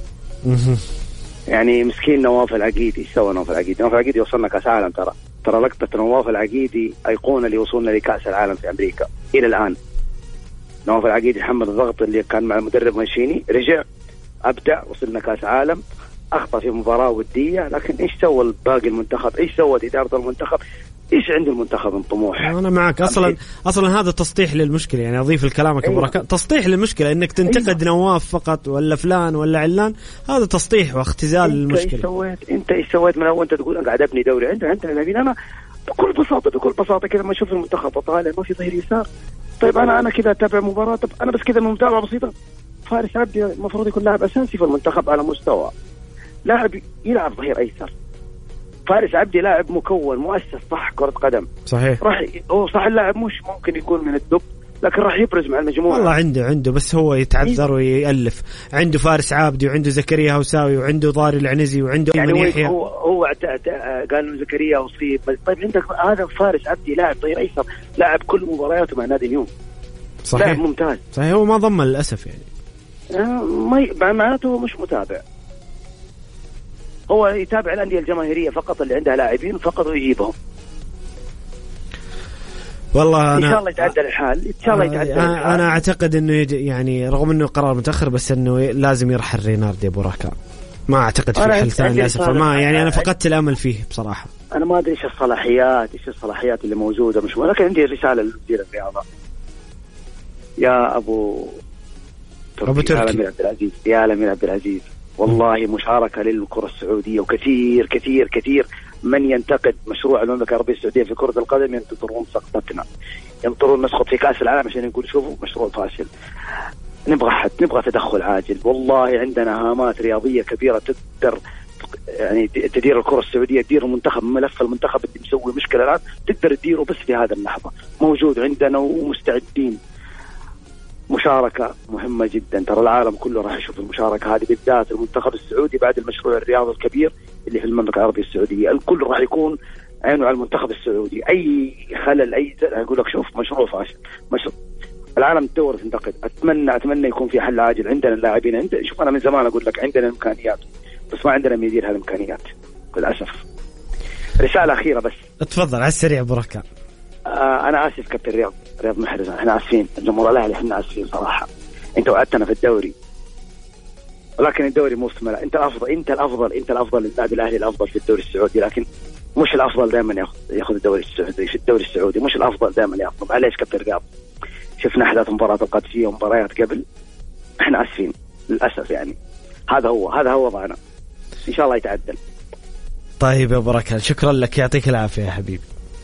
يعني مسكين نواف العقيدي، ايش سوى نواف العقيدي؟ نواف العقيدي وصلنا كأس عالم. ترى ترى لقطة نواف العقيدي أيقونة اللي وصلنا لكأس العالم في أمريكا إلى الآن. نواف العقيدي حمل الضغط اللي كان مع المدرب مانشيني، رجع أبدع، وصلنا كأس عالم، أخطأ في مباراة ودية، لكن إيش سوى باقي المنتخب؟ إيش سوت إدارة المنتخب؟ إيش عند المنتخب من طموح؟ أنا معك. أصلا أصلا هذا تسطيح للمشكلة. يعني أضيف لكلامك أبو ركان، تسطيح للمشكلة. إنك تنتقد أيوة. نواف فقط ولا فلان ولا علان، هذا تسطيح واختزال للمشكلة. أنت إيش سويت؟ أنت إيش سويت من أول؟ أنت تقول أنا قاعد أبني دوري عندنا عندنا لاعبين. أنا بكل بساطة بكل بساطة كذا ما أشوف المنتخب طالع ما في ظهير يسار. طيب أنا أنا كذا أتابع مباراة، طب أنا بس كذا متابعة بسيطة. فارس عبدي المفروض يكون لاعب أساسي في المنتخب على مستوى، لاعب يلعب ظهير أيسر. فارس عبدي لاعب مكون مؤسس صح كرة قدم صحيح. راح هو صح اللاعب مش ممكن يكون من الدب، لكن راح يبرز مع المجموعة. والله عنده عنده بس هو يتعذر ويألف. عنده فارس عابدي وعنده زكريا هوساوي وعنده ضاري العنزي وعنده يعني أيمن يحيى. هو هو قال زكريا أصيب. طيب عندك هذا فارس عبدي لاعب ظهير أيسر، لاعب كل مبارياته مع نادي اليوم. صحيح. لاعب ممتاز. صحيح. هو ما ضمن للأسف يعني. آه ما معناته مش متابع. هو يتابع الأندية الجماهيرية فقط اللي عندها لاعبين فقط ويجيبهم. والله إن شاء الله يتعدل الحال. إن شاء الله يتعدل الحال. أنا أعتقد إنه يعني رغم إنه قرار متأخر بس إنه لازم يرحل ريناردي أبو ركان. ما أعتقد في حل ثاني للأسف. ما يعني أنا فقدت الأمل فيه بصراحة. أنا ما أدري إيش الصلاحيات إيش الصلاحيات اللي موجودة مش، ولكن عندي رسالة لمدير الرياضة يا أبو أبو تركي، يا الأمير عبد العزيز، يا الأمير عبد العزيز، والله مشاركة للكرة السعودية، وكثير كثير كثير من ينتقد مشروع المملكة العربية السعودية في كرة القدم ينتظرون سقطتنا، ينطرون نسقط في كأس العالم عشان يقول شوفوا مشروع فاشل. نبغى حد، نبغى تدخل عاجل. والله عندنا هامات رياضية كبيرة تقدر يعني تدير الكرة السعودية، تدير المنتخب، ملف المنتخب اللي مسوي مشكلة الآن تقدر تديره بس في هذا اللحظة موجود عندنا ومستعدين. مشاركة مهمة جدا، ترى العالم كله راح يشوف المشاركة هذه، بالذات المنتخب السعودي بعد المشروع الرياضي الكبير اللي في المملكة العربية السعودية. الكل راح يكون عينه على المنتخب السعودي. أي خلل أي يقول لك شوف مشروع فاشل. مشروع العالم تدور تنتقد. أتمنى أتمنى يكون في حل عاجل. عندنا اللاعبين عند شوف أنا من زمان أقول لك عندنا الإمكانيات بس ما عندنا من يدير هالإمكانيات للأسف. رسالة أخيرة بس. اتفضل على السريع بركة. آه أنا آسف كابتن رياض رياض محرز إحنا آسفين الجمهور الأهلي إحنا آسفين صراحة. أنت وعدتنا في الدوري ولكن الدوري مو مستمر. أنت الأفضل أنت الأفضل أنت الأفضل للنادي الأهلي الأفضل في الدوري السعودي لكن مش الأفضل دائما يأخذ يأخذ الدوري السعودي في الدوري السعودي مش الأفضل دائما يأخذ. معليش كابتن رياض شفنا أحداث مباراة القادسية ومباريات قبل إحنا آسفين للأسف يعني. هذا هو هذا هو وضعنا إن شاء الله يتعدل. طيب يا بركة شكرا لك يعطيك العافية يا حبيبي.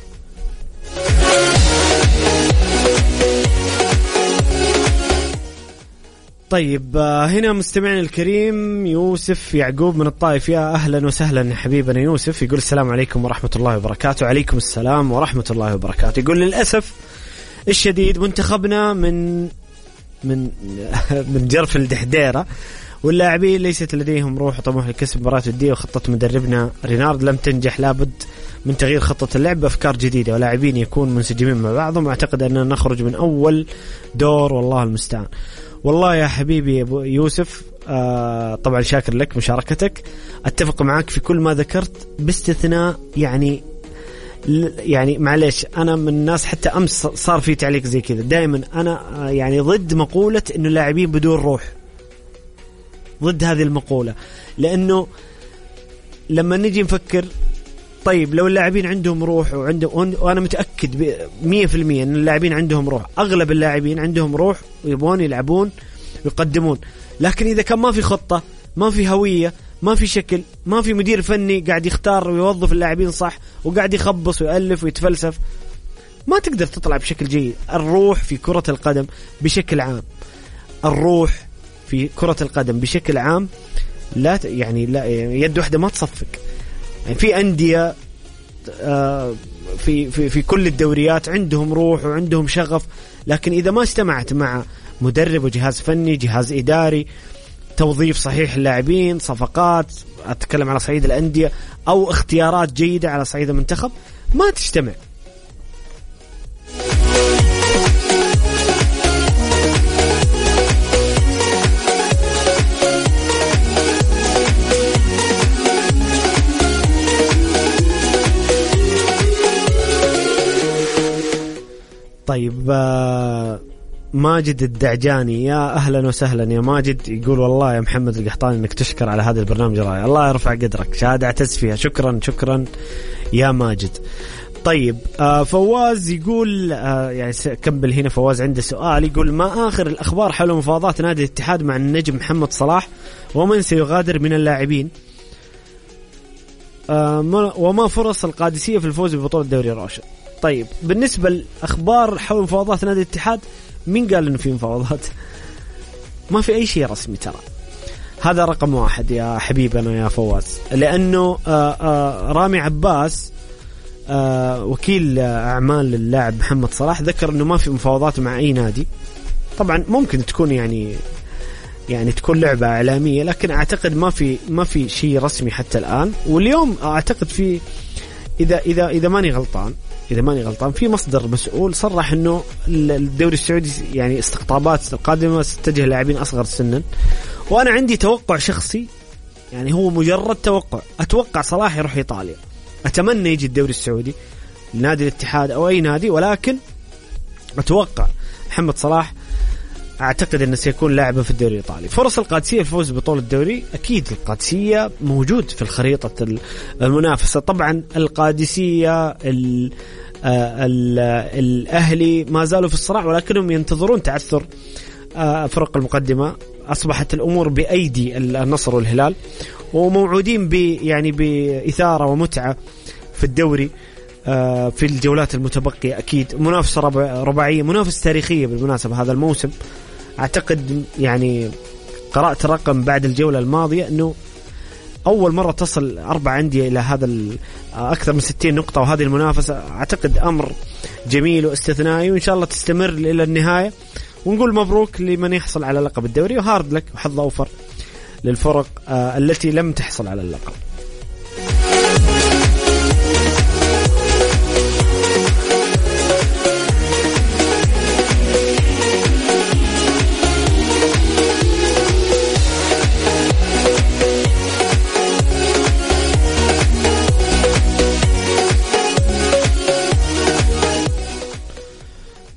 طيب هنا مستمعنا الكريم يوسف يعقوب من الطائف. يا أهلا وسهلا يا حبيبنا يوسف. يقول السلام عليكم ورحمة الله وبركاته. عليكم السلام ورحمة الله وبركاته. يقول للأسف الشديد منتخبنا من من من جرف الدحديرة واللاعبين ليست لديهم روح وطموح لكسب مباريات ودية وخطة مدربنا رينارد لم تنجح. لابد من تغيير خطة اللعب بأفكار جديدة ولاعبين يكون منسجمين مع بعضهم. أعتقد أننا نخرج من أول دور والله المستعان. والله يا حبيبي يا يوسف آه طبعا شاكر لك مشاركتك. أتفق معك في كل ما ذكرت باستثناء يعني يعني معلش أنا من الناس حتى أمس صار في تعليق زي كذا. دائما أنا يعني ضد مقولة إنه اللاعبين بدون روح. ضد هذه المقولة لأنه لما نجي نفكر طيب لو اللاعبين عندهم روح وعندهم وأنا متأكد مية في المية أن اللاعبين عندهم روح. أغلب اللاعبين عندهم روح ويبغون يلعبون ويقدمون. لكن إذا كان ما في خطة ما في هوية ما في شكل ما في مدير فني قاعد يختار ويوظف اللاعبين صح وقاعد يخبص ويألف ويتفلسف ما تقدر تطلع بشكل جيد. الروح في كرة القدم بشكل عام الروح في كرة القدم بشكل عام لا يعني لا يد واحدة ما تصفق. يعني في أندية في في في كل الدوريات عندهم روح وعندهم شغف لكن إذا ما اجتمعت مع مدرب وجهاز فني جهاز إداري توظيف صحيح اللاعبين صفقات أتكلم على صعيد الأندية أو اختيارات جيدة على صعيد المنتخب ما تجتمع. طيب ماجد الدعجاني يا أهلا وسهلا يا ماجد. يقول والله يا محمد القحطاني أنك تشكر على هذا البرنامج رائع. الله يرفع قدرك شهادة اعتز فيها. شكرا شكرا يا ماجد. طيب فواز يقول يعني كمل هنا. فواز عنده سؤال يقول ما آخر الأخبار حول مفاوضات نادي الاتحاد مع النجم محمد صلاح ومن سيغادر من اللاعبين وما فرص القادسية في الفوز ببطولة الدوري الراشد. طيب بالنسبة لأخبار حول مفاوضات نادي الاتحاد مين قال إنه في مفاوضات؟ ما في أي شيء رسمي ترى. هذا رقم واحد يا حبيبنا يا فواز. لأنه آآ آآ رامي عباس وكيل أعمال اللاعب محمد صلاح ذكر إنه ما في مفاوضات مع أي نادي. طبعا ممكن تكون يعني يعني تكون لعبة إعلامية لكن أعتقد ما في ما في شيء رسمي حتى الآن. واليوم أعتقد في إذا إذا إذا ماني غلطان إذا ماني غلطان في مصدر مسؤول صرح إنه الدوري السعودي يعني استقطابات القادمة ستتجه لاعبين أصغر سنا. وأنا عندي توقع شخصي يعني هو مجرد توقع. أتوقع صلاح يروح إيطاليا. أتمنى يجي الدوري السعودي نادي الاتحاد أو أي نادي ولكن أتوقع محمد صلاح أعتقد أنه سيكون لاعبا في الدوري الإيطالي. فرص القادسية الفوز ببطولة الدوري أكيد القادسية موجود في الخريطة المنافسة. طبعا القادسية ال ال الأهلي ما زالوا في الصراع ولكنهم ينتظرون تعثر فرق المقدمة. أصبحت الأمور بأيدي النصر والهلال وموعودين ب يعني بإثارة ومتعة في الدوري في الجولات المتبقية. أكيد منافسة رباعية منافسة تاريخية بالمناسبة هذا الموسم. أعتقد يعني قرأت رقم بعد الجولة الماضية أنه أول مرة تصل أربع أندية إلى هذا أكثر من ستين نقطة وهذه المنافسة أعتقد أمر جميل واستثنائي وإن شاء الله تستمر إلى النهاية. ونقول مبروك لمن يحصل على لقب الدوري وهارد لك وحظ أوفر للفرق التي لم تحصل على اللقب.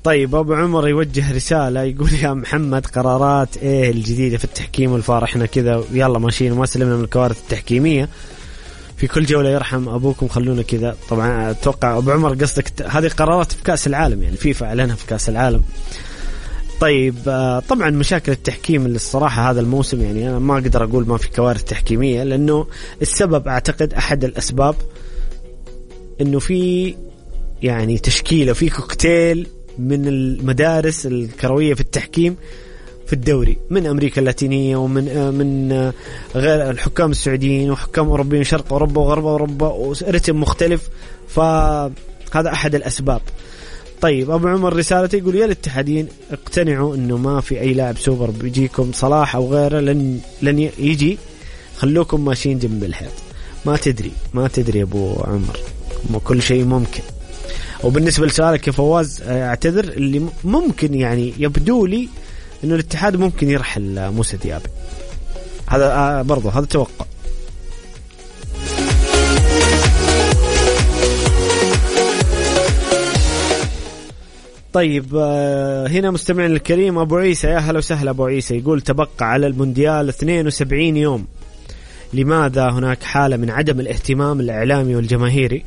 طيب أبو عمر يوجه رسالة يقول يا محمد قرارات إيه الجديدة في التحكيم والفار؟ إحنا كذا يلا ماشيين وما سلمنا من الكوارث التحكيمية في كل جولة، يرحم أبوكم خلونا كذا. طبعا أتوقع أبو عمر قصدك هذه قرارات في كأس العالم، يعني فيفا أعلنها في كأس العالم. طيب طبعا مشاكل التحكيم اللي الصراحة هذا الموسم يعني أنا ما أقدر أقول ما في كوارث تحكيمية، لأنه السبب أعتقد أحد الأسباب إنه في يعني تشكيلة في كوكتيل من المدارس الكروية في التحكيم في الدوري، من أمريكا اللاتينية ومن من غير الحكام السعوديين وحكام أوروبيين شرق أوروبا وغرب أوروبا ورتم مختلف، فهذا أحد الأسباب. طيب أبو عمر رسالته يقول يا الاتحادين اقتنعوا إنه ما في أي لاعب سوبر بيجيكم صلاح أو غيره لن لن يجي، خلوكم ماشيين جنب الحيط. ما تدري ما تدري أبو عمر، كل شيء ممكن. وبالنسبة لسؤالك يا فواز أعتذر، اللي ممكن يعني يبدو لي إنه الاتحاد ممكن يرحل موسى ديابي، هذا برضو هذا توقع. طيب هنا مستمعنا الكريم أبو عيسى، يا هلا وسهلا أبو عيسى، يقول تبقى على المونديال اثنين وسبعين يوم، لماذا هناك حالة من عدم الاهتمام الإعلامي والجماهيري؟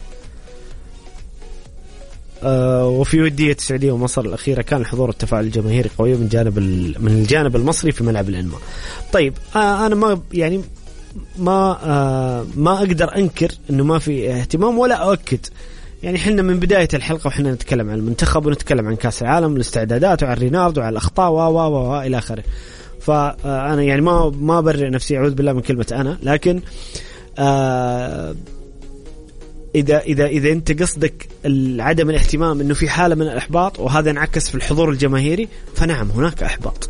أه وفي ودية السعودية ومصر الأخيرة كان الحضور والتفاعل الجماهيري قوي من جانب من الجانب المصري في ملعب الأنماء. طيب آه أنا ما يعني ما آه ما أقدر أنكر إنه ما في اهتمام ولا أؤكد، يعني حنا من بداية الحلقة وحنا نتكلم عن المنتخب ونتكلم عن كأس العالم والاستعدادات وعن ريناردو وعن الأخطاء و و و إلى آخره. فأنا يعني ما ما برئ نفسي، أعوذ بالله من كلمة أنا، لكن آه إذا إذا إذا أنت قصدك عدم الاهتمام إنه في حالة من الإحباط وهذا انعكس في الحضور الجماهيري، فنعم هناك إحباط.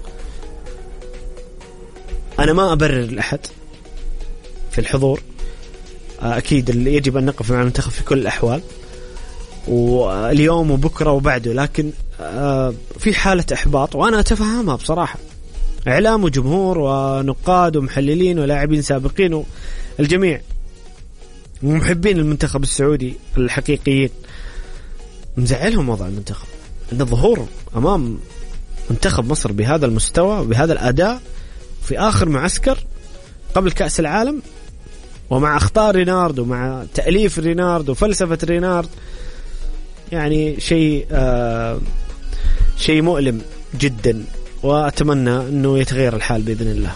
أنا ما أبرر لأحد في الحضور، أكيد اللي يجب أن نقف مع المنتخب في كل الأحوال واليوم وبكرة وبعده، لكن في حالة إحباط وأنا أتفهمها بصراحة. إعلام وجمهور ونقاد ومحللين ولاعبين سابقين والجميع ومحبين المنتخب السعودي الحقيقيين مزعلهم وضع المنتخب، أن الظهور أمام منتخب مصر بهذا المستوى وبهذا الأداء في آخر معسكر قبل كأس العالم، ومع أخطاء ريناردو ومع تأليف ريناردو وفلسفة رينارد، يعني شيء آه شيء مؤلم جدا، وأتمنى أنه يتغير الحال بإذن الله.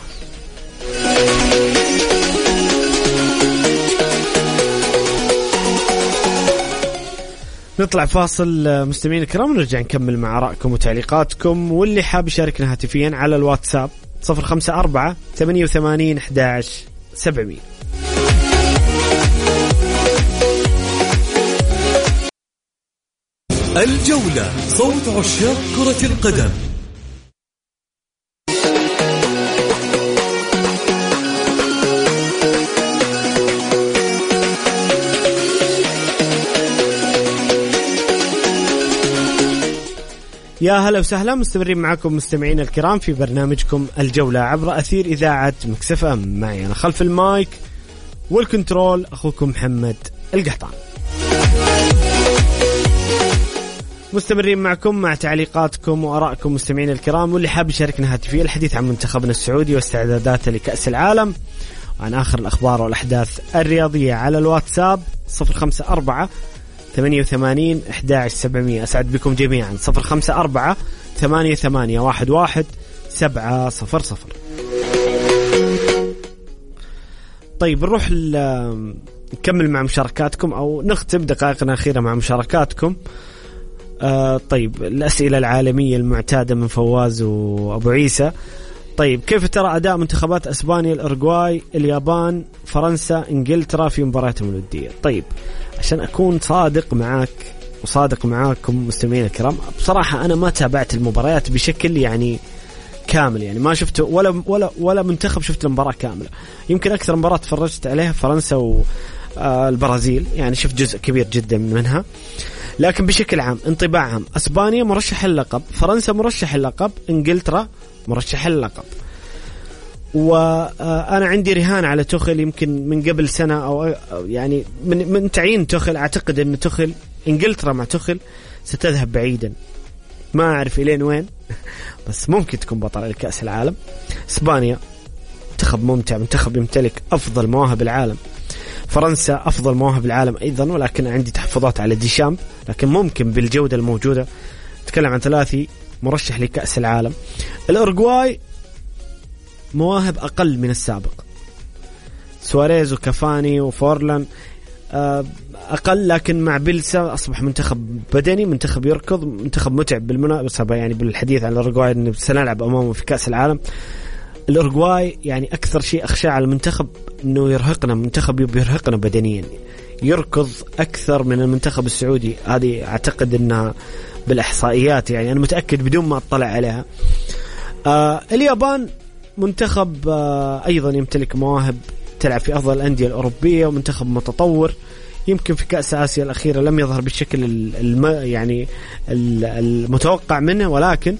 نطلع فاصل مستمعين الكرام ونرجع نكمل مع آرائكم وتعليقاتكم، واللي حاب يشاركنا هاتفيا على الواتساب صفر خمسة أربعة ثمانية وثمانين أحد عشر سبعمية. الجولة صوت عشاق كرة القدم. يا هلا وسهلا، مستمرين معكم مستمعين الكرام في برنامجكم الجولة عبر أثير إذاعة مكس إف أم. معي أنا خلف المايك والكنترول أخوكم محمد القحطان. مستمرين معكم مع تعليقاتكم وآرائكم مستمعين الكرام، واللي حاب يشاركنا هاتفيا الحديث عن منتخبنا السعودي واستعداداته لكأس العالم وعن آخر الأخبار والأحداث الرياضية على الواتساب صفر خمسة أربعة ثمانية وثمانين أحد عشر سبعمية. أسعد بكم جميعا. صفر خمسة أربعة ثمانية ثمانية واحد واحد سبعة صفر صفر. طيب نروح نكمل مع مشاركاتكم أو نختم دقائقنا الأخيرة مع مشاركاتكم. آه طيب الأسئلة العالمية المعتادة من فواز وأبو عيسى. طيب كيف ترى أداء منتخبات أسبانيا، الأورجواي، اليابان، فرنسا، إنجلترا في مباراتهم الودية؟ طيب عشان أكون صادق معاك وصادق معاكم مستمعين الكرام، بصراحة أنا ما تابعت المباريات بشكل يعني كامل، يعني ما شفت ولا ولا ولا منتخب شفت المباراة كاملة. يمكن أكثر مباراة تفرجت عليها فرنسا والبرازيل، يعني شفت جزء كبير جدا منها. لكن بشكل عام انطباع عام، أسبانيا مرشح اللقب، فرنسا مرشح اللقب، إنجلترا مرشح اللقب. وأنا عندي رهان على توخيل يمكن من قبل سنة أو يعني من من تعيين توخيل، أعتقد أن توخيل إنجلترا مع توخيل ستذهب بعيدا ما أعرف إلين وين بس ممكن تكون بطل لكأس العالم. إسبانيا منتخب ممتع، منتخب يمتلك أفضل مواهب العالم. فرنسا أفضل مواهب العالم أيضا، ولكن عندي تحفظات على ديشامب، لكن ممكن بالجودة الموجودة نتكلم عن ثلاثي مرشح لكأس العالم. الأورجواي مواهب أقل من السابق، سواريز وكافاني وفورلان أقل، لكن مع بيلسا أصبح منتخب بدني، منتخب يركض، منتخب متعب. بالمناسبة يعني بالحديث عن الأورجواي إن سنلعب أمامه في كأس العالم. الأورجواي يعني أكثر شيء أخشى على المنتخب إنه يرهقنا، منتخب بيرهقنا بدنيا، يركض أكثر من المنتخب السعودي. هذه أعتقد إنها بالإحصائيات، يعني أنا متأكد بدون ما أطلع عليها. آه اليابان منتخب آه أيضا يمتلك مواهب تلعب في أفضل الأندية الأوروبية، ومنتخب متطور. يمكن في كأس آسيا الأخيرة لم يظهر بالشكل الم يعني المتوقع منه، ولكن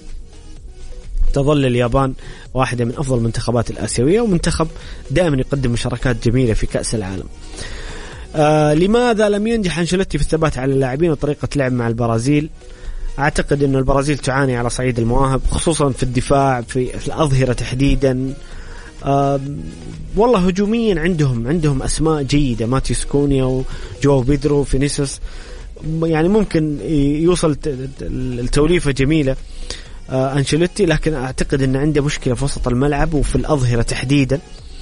تظل اليابان واحدة من أفضل المنتخبات الآسيوية، ومنتخب دائما يقدم مشاركات جميلة في كأس العالم. آه لماذا لم ينجح أنشيلوتي في الثبات على اللاعبين وطريقة لعب مع البرازيل؟ أعتقد أن البرازيل تعاني على صعيد المواهب، خصوصا في الدفاع، في, في الأظهرة تحديدا. آه والله هجوميا عندهم عندهم أسماء جيدة، ماتيوس كونيا وجواو بيدرو وفينيسيوس، يعني ممكن يوصل التوليفة جميلة آه أنشيلوتي، لكن أعتقد أن عنده مشكلة في وسط الملعب وفي الأظهرة تحديدا.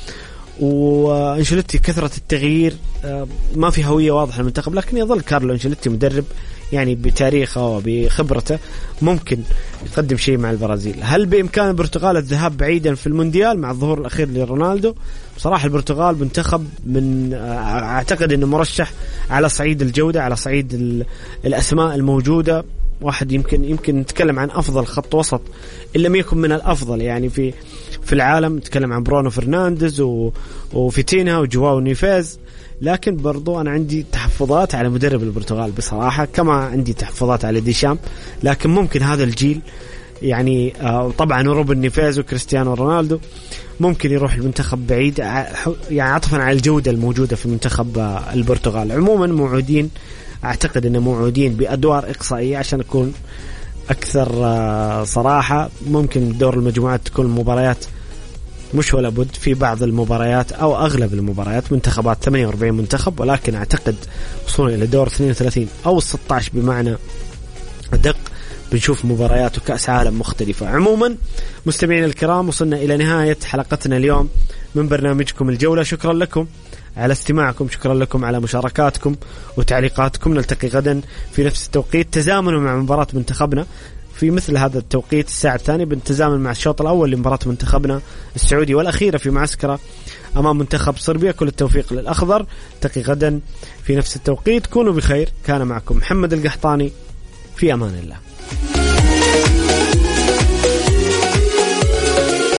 وأنشيلوتي كثرة التغيير آه ما في هوية واضحة للمنتخب، لكن يظل كارلو أنشيلوتي مدرب يعني بتاريخه وبخبرته ممكن يقدم شيء مع البرازيل. هل بإمكان البرتغال الذهاب بعيدا في المونديال مع الظهور الأخير لرونالدو؟ بصراحة البرتغال منتخب من أعتقد أنه مرشح على صعيد الجودة، على صعيد الأسماء الموجودة. واحد يمكن يمكن نتكلم عن أفضل خط وسط إن لم يكن من الأفضل يعني في في العالم. نتكلم عن برونو فرنانديز وفيتينها وجواو نيفيز، لكن برضو أنا عندي تحفظات على مدرب البرتغال بصراحة، كما عندي تحفظات على ديشامب. لكن ممكن هذا الجيل يعني طبعا روبن نيفيز وكريستيانو رونالدو ممكن يروح المنتخب بعيد، يعني عطفا على الجودة الموجودة في منتخب البرتغال. عموما موعودين، أعتقد أنه موعودين بأدوار إقصائية عشان أكون أكثر صراحة. ممكن دور المجموعات تكون مباريات مش ولا بد، في بعض المباريات أو أغلب المباريات منتخبات ثمانية وأربعين منتخب، ولكن أعتقد وصولا إلى دور اثنين وثلاثين أو ستة عشر بمعنى دق بنشوف مباريات وكأس عالم مختلفة. عموما مستمعين الكرام، وصلنا إلى نهاية حلقتنا اليوم من برنامجكم الجولة. شكرا لكم على استماعكم، شكرا لكم على مشاركاتكم وتعليقاتكم. نلتقي غدا في نفس التوقيت تزامنا مع مباراة منتخبنا في مثل هذا التوقيت الساعة الثانية، بنتزامن مع الشوط الأول لمباراة منتخبنا السعودي والأخيرة في معسكرة أمام منتخب صربيا. كل التوفيق للأخضر. نلتقي غدا في نفس التوقيت، كونوا بخير. كان معكم محمد القحطاني، في أمان الله.